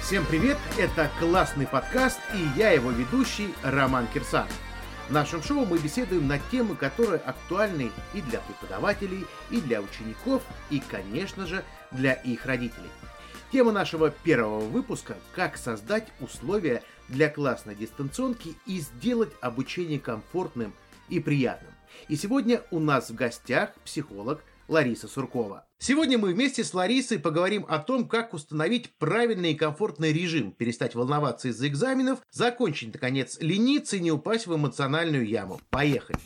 Всем привет! Это классный подкаст, и я его ведущий Роман Кирсанов. В нашем шоу мы беседуем на темы, которые актуальны и для преподавателей, и для учеников, и, конечно же, для их родителей. Тема нашего первого выпуска – как создать условия для классной дистанционки и сделать обучение комфортным и приятным. И сегодня у нас в гостях психолог Лариса Суркова. Сегодня мы вместе с Ларисой поговорим о том, как установить правильный и комфортный режим, перестать волноваться из-за экзаменов, закончить, наконец, лениться и не упасть в эмоциональную яму. Поехали!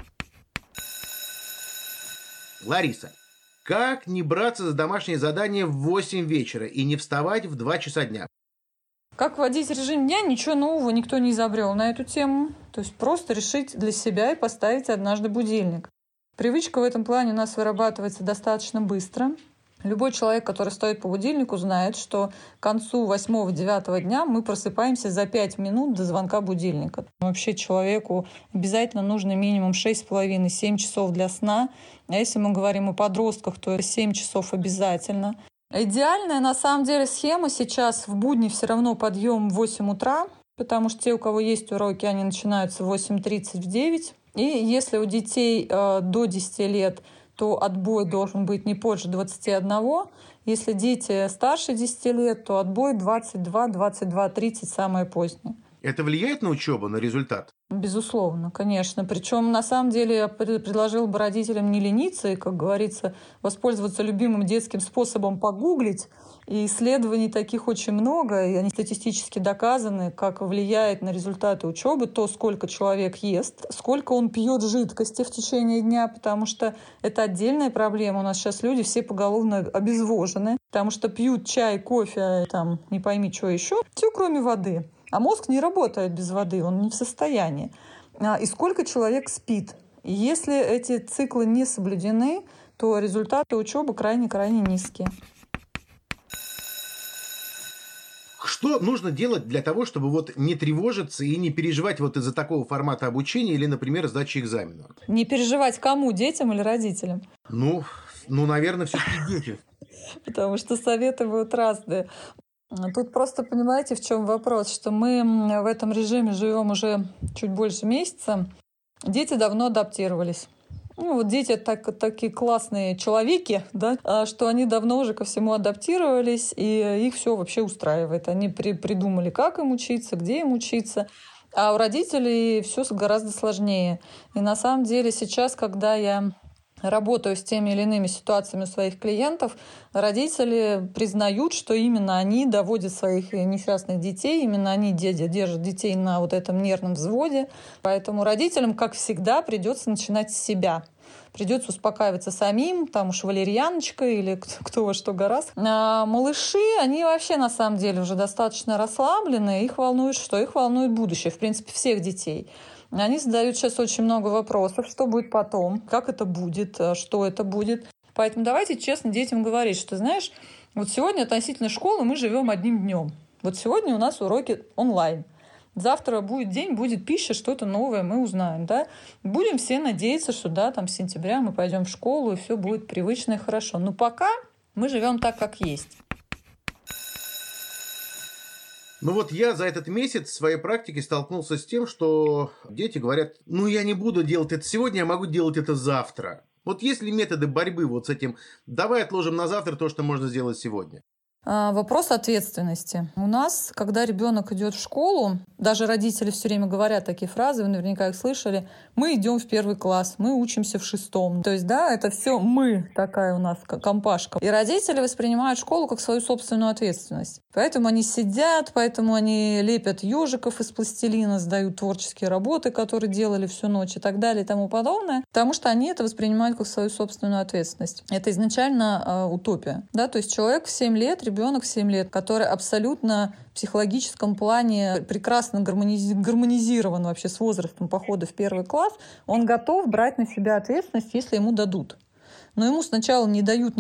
Лариса, как не браться за домашнее задание в 8 вечера и не вставать в 2 часа дня? Как вводить режим дня, ничего нового никто не изобрел на эту тему. То есть просто решить для себя и поставить однажды будильник. Привычка в этом плане у нас вырабатывается достаточно быстро. Любой человек, который стоит по будильнику, знает, что к концу 8-9 дня мы просыпаемся за 5 минут до звонка будильника. Вообще человеку обязательно нужно минимум 6,5-7 часов для сна. А если мы говорим о подростках, то 7 часов обязательно. Идеальная на самом деле схема сейчас в будни все равно подъем в 8 утра, потому что те, у кого есть уроки, они начинаются в 8:30, в 9. И если у детей до 10 лет, то отбой должен быть не позже 21. Если дети старше 10 лет, то отбой 22, 22:30 самое позднее. Это влияет на учебу, на результат? Безусловно, конечно. Причем, на самом деле, я предложила бы родителям не лениться и, как говорится, воспользоваться любимым детским способом погуглить. И исследований таких очень много, и они статистически доказаны, как влияет на результаты учебы то, сколько человек ест, сколько он пьет жидкости в течение дня, потому что это отдельная проблема. У нас сейчас люди все поголовно обезвожены, потому что пьют чай, кофе, там, не пойми, что еще, все кроме воды. А мозг не работает без воды, он не в состоянии. И сколько человек спит. И если эти циклы не соблюдены, то результаты учебы крайне-крайне низкие. Что нужно делать для того, чтобы не тревожиться и не переживать из-за такого формата обучения или, например, сдачи экзамена? Не переживать кому? Детям или родителям? Ну, наверное, все-таки детям. Потому что советы будут разные. Тут просто понимаете, в чем вопрос, что мы в этом режиме живем уже чуть больше месяца. Дети давно адаптировались. Дети такие классные человеки, да, что они давно уже ко всему адаптировались, и их все вообще устраивает. Они придумали, как им учиться, где им учиться. А у родителей все гораздо сложнее. И на самом деле сейчас, когда я работаю с теми или иными ситуациями у своих клиентов, родители признают, что именно они доводят своих несчастных детей, именно они держат детей на этом нервном взводе. Поэтому родителям, как всегда, придется начинать с себя. Придется успокаиваться самим, там уж валерьяночка или кто во что гораст. А малыши, они вообще на самом деле уже достаточно расслаблены. Их волнует что? Их волнует будущее, в принципе, всех детей. Они задают сейчас очень много вопросов, что будет потом, как это будет, что это будет. Поэтому давайте честно детям говорить, что, знаешь, сегодня относительно школы мы живем одним днем. Сегодня у нас уроки онлайн. Завтра будет день, будет пища, что-то новое мы узнаем. Да? Будем все надеяться, что с сентября мы пойдем в школу, и все будет привычно и хорошо. Но пока мы живем так, как есть. Я за этот месяц в своей практике столкнулся с тем, что дети говорят, я не буду делать это сегодня, я могу делать это завтра. Есть ли методы борьбы с этим? Давай отложим на завтра то, что можно сделать сегодня. Вопрос ответственности. У нас, когда ребенок идет в школу, даже родители все время говорят такие фразы, вы наверняка их слышали, мы идем в 1 класс, мы учимся в 6. То есть, это все мы, такая у нас компашка. И родители воспринимают школу как свою собственную ответственность. Поэтому они сидят, поэтому они лепят ежиков из пластилина, сдают творческие работы, которые делали всю ночь и так далее и тому подобное, потому что они это воспринимают как свою собственную ответственность. Это изначально утопия. Да? То есть человек в 7 лет, ребенок в 7 лет, который абсолютно в психологическом плане прекрасно гармонизирован вообще с возрастом похода в 1 класс, он готов брать на себя ответственность, если ему дадут. Но ему сначала не дают,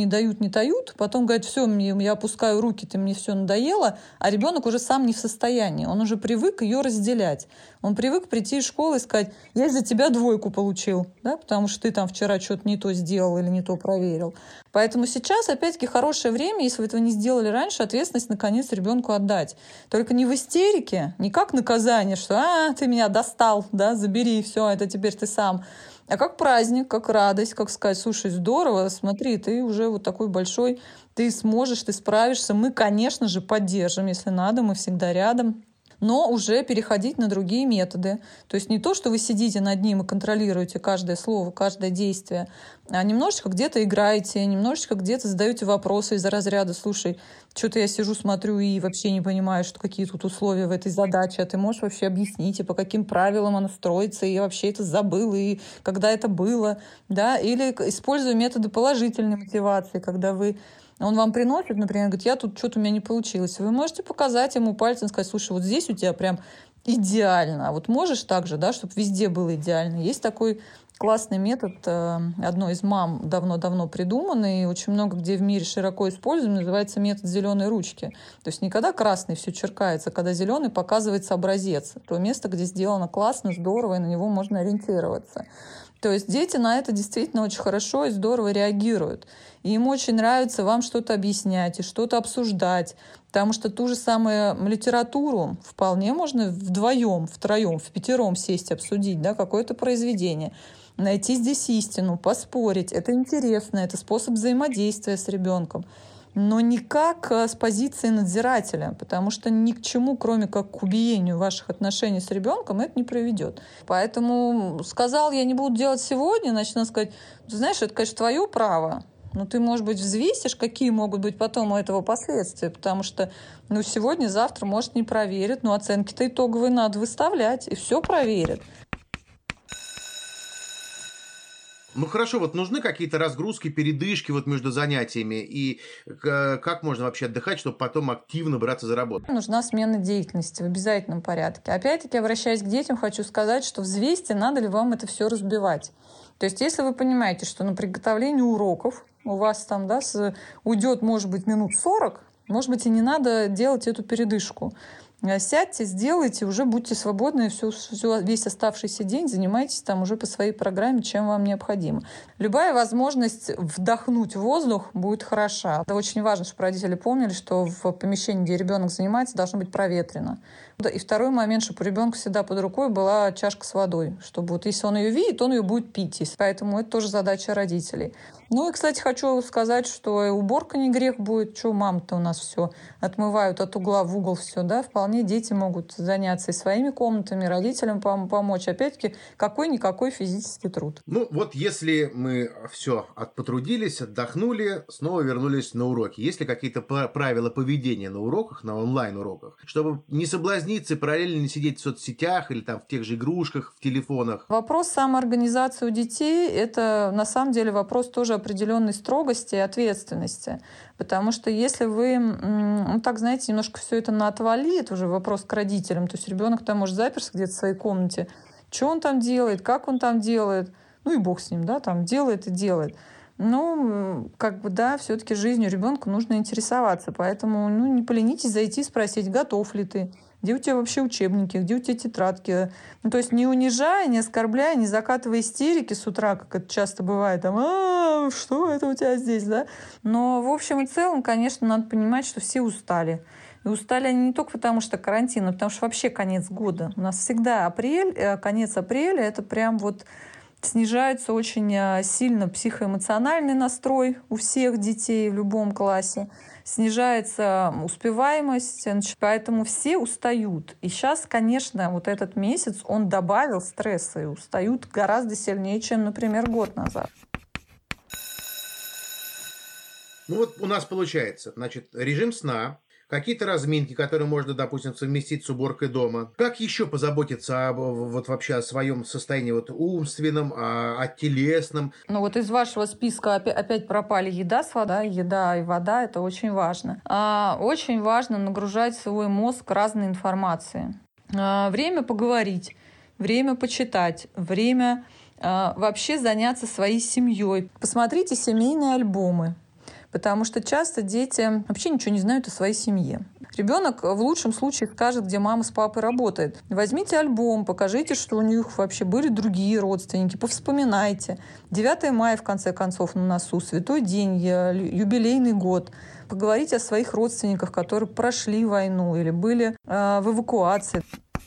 потом говорят, все, я опускаю руки, ты мне все надоело, а ребенок уже сам не в состоянии, он уже привык ее разделять. Он привык прийти из школы и сказать, я из-за тебя 2 получил, да, потому что ты там вчера что-то не то сделал или не то проверил. Поэтому сейчас, опять-таки, хорошее время, если вы этого не сделали раньше, ответственность, наконец, ребенку отдать. Только не в истерике, не как наказание, что ты меня достал, да, забери, все, это теперь ты сам. А как праздник, как радость, как сказать, слушай, здорово, смотри, ты уже вот такой большой, ты сможешь, ты справишься. Мы, конечно же, поддержим, если надо, мы всегда рядом. Но уже переходить на другие методы. То есть не то, что вы сидите над ним и контролируете каждое слово, каждое действие, а немножечко где-то играете, немножечко где-то задаете вопросы из-за разряда, слушай, что-то я сижу, смотрю и вообще не понимаю, что какие тут условия в этой задаче, а ты можешь вообще объяснить, и по каким правилам она строится, и я вообще это забыл, и когда это было, да, или используя методы положительной мотивации, когда он вам приносит, например, говорит, я тут что-то у меня не получилось. Вы можете показать ему пальцем, сказать, слушай, вот здесь у тебя прям идеально. А вот можешь так же, да, чтобы везде было идеально. Есть такой классный метод, одной из мам давно-давно придуманный, и очень много где в мире широко используем, называется метод зеленой ручки. То есть не когда красный все черкается, а когда зеленый показывается образец. То место, где сделано классно, здорово, и на него можно ориентироваться. То есть дети на это действительно очень хорошо и здорово реагируют. И им очень нравится вам что-то объяснять и что-то обсуждать, потому что ту же самую литературу вполне можно вдвоем, втроем, впятером сесть обсудить, да, какое-то произведение, найти здесь истину, поспорить. Это интересно, это способ взаимодействия с ребенком. Но никак с позиции надзирателя, потому что ни к чему, кроме как к убиению ваших отношений с ребенком, это не приведет. Поэтому сказал, я не буду делать сегодня, значит, надо сказать, ты знаешь, это, конечно, твое право, но ты, может быть, взвесишь, какие могут быть потом у этого последствия, потому что сегодня, завтра, может, не проверят, но оценки-то итоговые надо выставлять, и все проверят. Ну хорошо, вот нужны какие-то разгрузки, передышки вот между занятиями, и как можно вообще отдыхать, чтобы потом активно браться за работу? Нужна смена деятельности в обязательном порядке. Опять-таки, обращаясь к детям, хочу сказать, что взвесьте, надо ли вам это все разбивать. То есть, если вы понимаете, что на приготовление уроков у вас там, да, уйдет, может быть, минут 40, может быть, и не надо делать эту передышку. Сядьте, сделайте, уже будьте свободны, весь оставшийся день занимайтесь там уже по своей программе, чем вам необходимо. Любая возможность вдохнуть воздух будет хороша. Это очень важно, чтобы родители помнили, что в помещении, где ребенок занимается, должно быть проветрено. И второй момент, чтобы у ребенка всегда под рукой была чашка с водой, чтобы вот если он ее видит, он ее будет пить. Поэтому это тоже задача родителей. Ну и, кстати, хочу сказать, что и уборка не грех будет. Что мам-то у нас все отмывают от угла в угол все, да? Вполне дети могут заняться и своими комнатами, родителям помочь. Опять-таки, какой-никакой физический труд. Ну вот если мы все потрудились, отдохнули, снова вернулись на уроки. Есть ли какие-то правила поведения на уроках, на онлайн-уроках, чтобы не соблазниться и параллельно не сидеть в соцсетях или там в тех же игрушках, в телефонах? Вопрос самоорганизации у детей – это на самом деле вопрос тоже определенной строгости и ответственности. Потому что если вы, так знаете, немножко все это на отвали, это уже вопрос к родителям. То есть ребенок там может заперся где-то в своей комнате. Что он там делает, как он там делает, ну и бог с ним, да, там делает и делает. Ну, да, все-таки жизнью ребенка нужно интересоваться. Поэтому, не поленитесь зайти и спросить, готов ли ты, где у тебя вообще учебники, где у тебя тетрадки. То есть не унижая, не оскорбляя, не закатывая истерики с утра, как это часто бывает, там, что это у тебя здесь, да? Но в общем и целом, конечно, надо понимать, что все устали. И устали они не только потому, что карантин, но потому что вообще конец года. У нас всегда конец апреля, это прям вот снижается очень сильно психоэмоциональный настрой у всех детей в любом классе. Снижается успеваемость, поэтому все устают. И сейчас, конечно, вот этот месяц, он добавил стресса, и устают гораздо сильнее, чем, например, год назад. Ну вот у нас получается, значит, режим сна, какие-то разминки, которые можно, допустим, совместить с уборкой дома. Как еще позаботиться вообще о своем состоянии умственном, о телесном? Ну вот из вашего списка опять пропали еда с водой. Еда и вода – это очень важно. Очень важно нагружать свой мозг разной информацией. Время поговорить, время почитать, время вообще заняться своей семьей. Посмотрите семейные альбомы, потому что часто дети вообще ничего не знают о своей семье. Ребенок в лучшем случае скажет, где мама с папой работает. Возьмите альбом, покажите, что у них вообще были другие родственники, повспоминайте. 9 мая, в конце концов, на носу, святой день, юбилейный год. Поговорите о своих родственниках, которые прошли войну или были в эвакуации.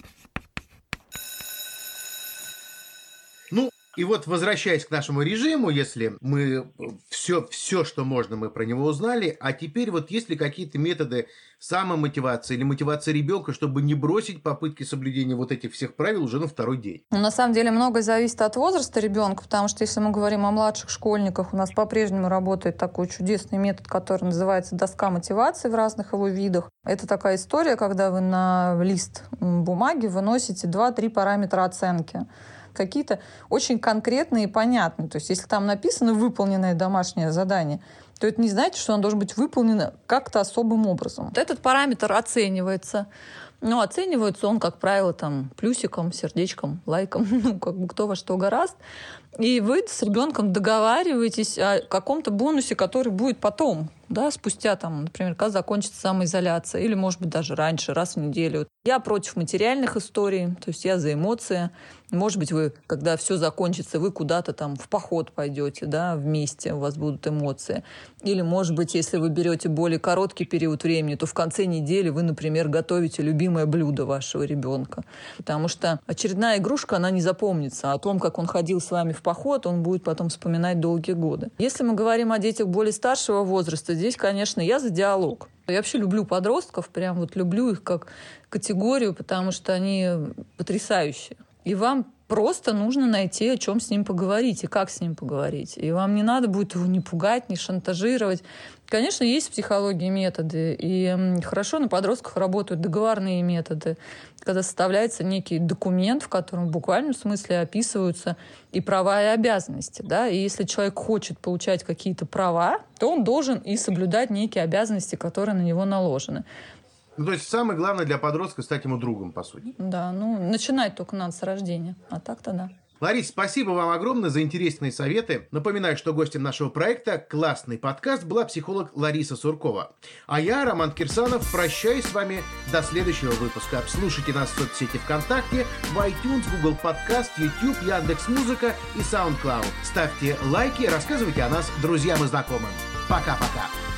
Ну, и вот, возвращаясь к нашему режиму, если мы все, что можно, мы про него узнали, а теперь вот есть ли какие-то методы самомотивации или мотивации ребенка, чтобы не бросить попытки соблюдения вот этих всех правил уже на второй день? На самом деле многое зависит от возраста ребенка, потому что если мы говорим о младших школьниках, у нас по-прежнему работает такой чудесный метод, который называется доска мотивации в разных его видах. Это такая история, когда вы на лист бумаги выносите 2-3 параметра оценки. Какие-то очень конкретные и понятные. То есть, если там написано «выполненное домашнее задание», то это не значит, что оно должно быть выполнено как-то особым образом. Вот этот параметр оценивается. Но оценивается он, как правило, там, плюсиком, сердечком, лайком, как бы кто во что горазд. И вы с ребенком договариваетесь о каком-то бонусе, который будет потом, да, спустя, там, например, когда закончится самоизоляция, или, может быть, даже раньше, раз в неделю. Я против материальных историй, то есть я за эмоции. Может быть, вы, когда все закончится, вы куда-то там в поход пойдете, да, вместе, у вас будут эмоции. Или, может быть, если вы берете более короткий период времени, то в конце недели вы, например, готовите любимое блюдо вашего ребенка. Потому что очередная игрушка, она не запомнится. О том, как он ходил с вами в поход, он будет потом вспоминать долгие годы. Если мы говорим о детях более старшего возраста, здесь, конечно, я за диалог. Я вообще люблю подростков, прям вот люблю их как категорию, потому что они потрясающие. И вам просто нужно найти, о чем с ним поговорить и как с ним поговорить. И вам не надо будет его не пугать, не шантажировать. Конечно, есть в психологии методы, и хорошо на подростках работают договорные методы, когда составляется некий документ, в котором в буквальном смысле описываются и права, и обязанности. Да? И если человек хочет получать какие-то права, то он должен и соблюдать некие обязанности, которые на него наложены. Ну, то есть самое главное для подростка стать ему другом, по сути. Да, начинать только надо с рождения, а так-то да. Ларис, спасибо вам огромное за интересные советы. Напоминаю, что гостем нашего проекта «Классный подкаст» была психолог Лариса Суркова. А я, Роман Кирсанов, прощаюсь с вами до следующего выпуска. Слушайте нас в соцсети ВКонтакте, в iTunes, Google Подкаст, YouTube, Яндекс.Музыка и SoundCloud. Ставьте лайки, рассказывайте о нас друзьям и знакомым. Пока-пока.